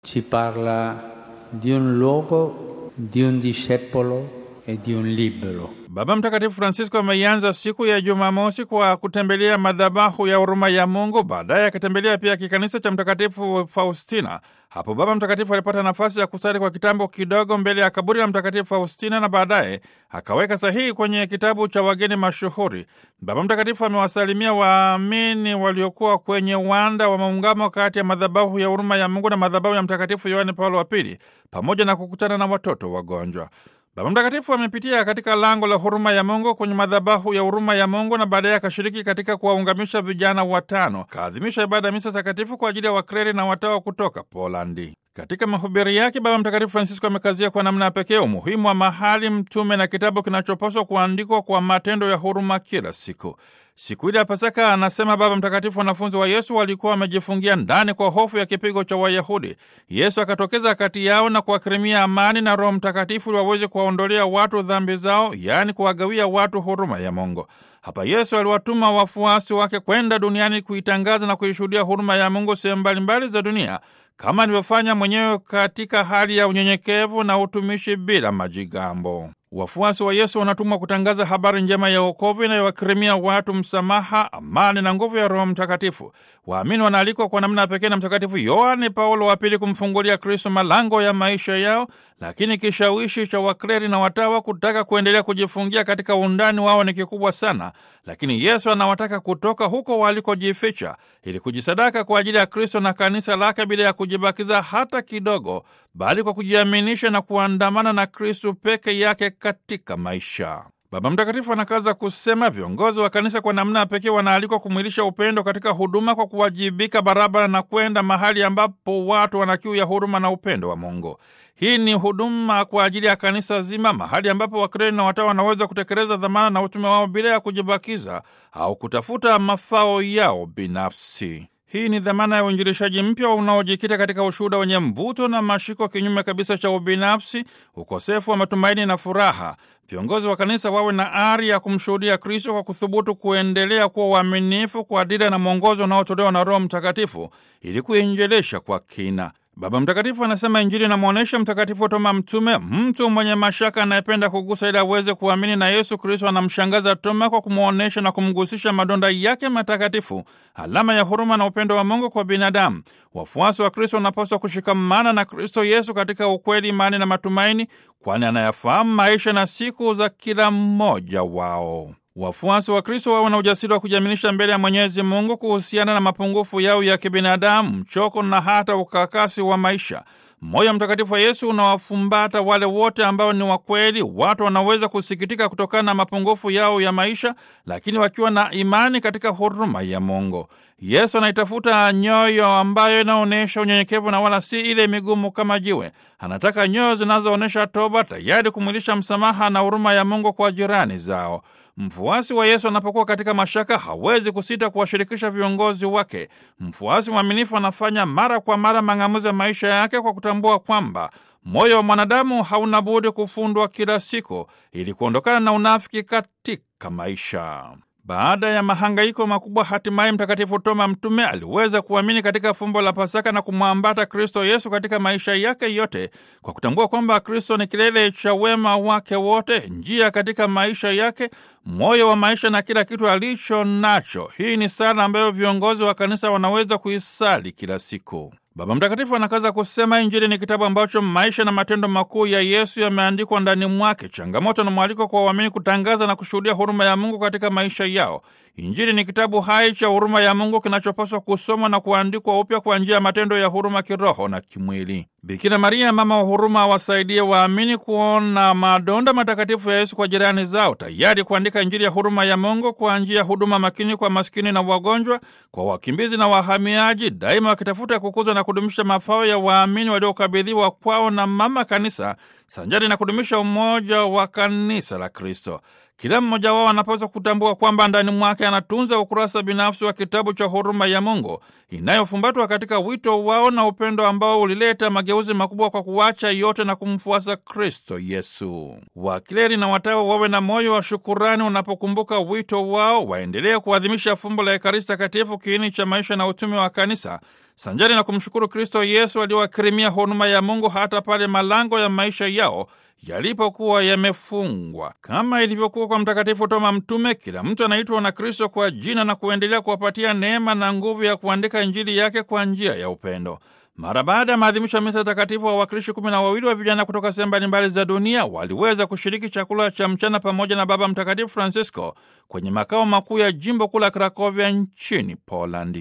ci parla di un luogo, di un discepolo e di un libero. Baba Mtakatifu Francisco ameianza siku ya Jumamosi kwa kutembelea madhabahu ya huruma ya Mungu. Baadaye akatembelea pia kikanisa cha Mtakatifu Faustina. Hapo Baba Mtakatifu alipata nafasi ya kusali kwa kitambo kidogo mbele ya kaburi la Mtakatifu Faustina na baadaye akaweka sahihi kwenye kitabu cha wageni mashuhuri. Baba Mtakatifu amewasalimia waamini waliokuwa kwenye uwanda wa maungamo kati ya madhabahu ya huruma ya Mungu na madhabahu ya Mtakatifu Yohane Paulo wa Pili, pamoja na kukutana na watoto wagonjwa. Baba Mtakatifu amepitia katika lango la huruma ya Mungu kwenye madhabahu ya huruma ya Mungu na baadaye akashiriki katika kuwaungamisha vijana 5. Kaadhimisha ibada ya misa takatifu kwa ajili ya wakreri na watawa kutoka Polandi. Katika mahubiri yake, Baba Mtakatifu Francisco amekazia kwa namna pekee umuhimu wa mahali, mtume na kitabu kinachopaswa kuandikwa kwa matendo ya huruma kila siku. Siku ile ya Pasaka, anasema Baba Mtakatifu, wanafunzi wa Yesu walikuwa wamejifungia ndani kwa hofu ya kipigo cha Wayahudi. Yesu akatokeza kati yao na kuwakirimia amani na Roho Mtakatifu ili waweze kuwaondolea watu dhambi zao, yaani kuwagawia watu huruma ya Mungu. Hapa Yesu aliwatuma wafuasi wake kwenda duniani kuitangaza na kuishuhudia huruma ya Mungu sehemu mbalimbali za dunia, kama alivyofanya mwenyewe katika hali ya unyenyekevu na utumishi bila majigambo. Wafuasi wa Yesu wanatumwa kutangaza habari njema ya wokovu inayowakirimia watu msamaha, amani na nguvu ya Roho Mtakatifu. Waamini wanaalikwa kwa namna pekee na Mtakatifu Yohane Paulo wa Pili kumfungulia Kristo malango ya maisha yao, lakini kishawishi cha wakleri na watawa kutaka kuendelea kujifungia katika undani wao ni kikubwa sana, lakini Yesu anawataka kutoka huko walikojificha ili kujisadaka kwa ajili ya Kristo na kanisa lake bila ya kujibakiza hata kidogo, bali kwa kujiaminisha na kuandamana na Kristo peke yake katika maisha. Baba Mtakatifu anakaza kusema viongozi wa kanisa kwa namna pekee wanaalikwa kumwilisha upendo katika huduma kwa kuwajibika barabara na kwenda mahali ambapo watu wana kiu ya huruma na upendo wa Mungu. Hii ni huduma kwa ajili ya kanisa zima, mahali ambapo wakleri na watawa wanaweza kutekeleza dhamana na utume wao bila ya kujibakiza au kutafuta mafao yao binafsi. Hii ni dhamana ya uinjilishaji mpya unaojikita katika ushuhuda wenye mvuto na mashiko, kinyume kabisa cha ubinafsi, ukosefu wa matumaini na furaha. Viongozi wa kanisa wawe na ari ya kumshuhudia Kristo kwa kuthubutu kuendelea kuwa waaminifu kwa dira na mwongozo unaotolewa na Roho Mtakatifu ili kuinjilisha kwa kina. Baba Mtakatifu anasema Injili inamwonyesha Mtakatifu Toma mtume, mtu mwenye mashaka anayependa kugusa ili aweze kuamini, na Yesu Kristo anamshangaza Toma kwa kumwonyesha na kumgusisha madonda yake matakatifu, alama ya huruma na upendo wa Mungu kwa binadamu. Wafuasi wa Kristo wanapaswa kushikamana na Kristo Yesu katika ukweli, imani na matumaini, kwani anayafahamu maisha na siku za kila mmoja wao. Wafuasi wa Kristo wawe na ujasiri wa kujiaminisha mbele ya Mwenyezi Mungu kuhusiana na mapungufu yao ya kibinadamu, mchoko na hata ukakasi wa maisha. Moyo mtakatifu wa Yesu unawafumbata wale wote ambao ni wakweli. Watu wanaweza kusikitika kutokana na mapungufu yao ya maisha, lakini wakiwa na imani katika huruma ya Mungu. Yesu anaitafuta nyoyo ambayo inaonyesha unyenyekevu na wala si ile migumu kama jiwe. Anataka nyoyo zinazoonyesha toba, tayari kumwilisha msamaha na huruma ya Mungu kwa jirani zao. Mfuasi wa Yesu anapokuwa katika mashaka hawezi kusita kuwashirikisha viongozi wake. Mfuasi mwaminifu anafanya mara kwa mara mang'amuzi ya maisha yake kwa kutambua kwamba moyo wa mwanadamu hauna budi kufundwa kila siku ili kuondokana na unafiki katika maisha. Baada ya mahangaiko makubwa, hatimaye Mtakatifu Toma mtume aliweza kuamini katika fumbo la Pasaka na kumwambata Kristo Yesu katika maisha yake yote, kwa kutambua kwamba Kristo ni kilele cha wema wake wote, njia katika maisha yake, moyo wa maisha na kila kitu alicho nacho. Hii ni sala ambayo viongozi wa kanisa wanaweza kuisali kila siku. Baba Mtakatifu anakaza kusema Injili ni kitabu ambacho maisha na matendo makuu ya Yesu yameandikwa ndani mwake. Changamoto na mwaliko kwa waamini kutangaza na kushuhudia huruma ya Mungu katika maisha yao. Injili ni kitabu hai cha huruma ya Mungu kinachopaswa kusomwa na kuandikwa upya kwa njia ya matendo ya huruma kiroho na kimwili. Bikira Maria, mama wa huruma, awasaidie waamini kuona madonda matakatifu ya Yesu kwa jirani zao, tayari kuandika Injili ya huruma ya Mungu kwa njia ya huduma makini kwa maskini na wagonjwa, kwa wakimbizi na wahamiaji, daima wakitafuta kukuza na kudumisha mafao ya waamini waliokabidhiwa kwao na Mama Kanisa, sanjari na kudumisha umoja wa kanisa la Kristo. Kila mmoja wao anapaswa kutambua kwamba ndani mwake anatunza ukurasa binafsi wa kitabu cha huruma ya Mungu inayofumbatwa katika wito wao na upendo ambao ulileta mageuzi makubwa kwa kuacha yote na kumfuasa Kristo Yesu. Wakleri na watawa wawe na moyo wa shukurani wanapokumbuka wito wao, waendelee kuadhimisha fumbo la Ekaristi Takatifu, kiini cha maisha na utume wa kanisa, sanjari na kumshukuru Kristo Yesu aliwakirimia huruma ya Mungu hata pale malango ya maisha yao yalipokuwa yamefungwa. Kama ilivyokuwa kwa Mtakatifu Toma Mtume, kila mtu anaitwa na Kristo kwa jina na kuendelea kuwapatia neema na nguvu ya kuandika Injili yake kwa njia ya upendo. Mara baada ya maadhimisho ya misa takatifu, wa wawakilishi 12 wa vijana kutoka sehemu mbalimbali za dunia waliweza kushiriki chakula cha mchana pamoja na Baba Mtakatifu Francisco kwenye makao makuu ya jimbo kuu la Krakovia nchini Polandi.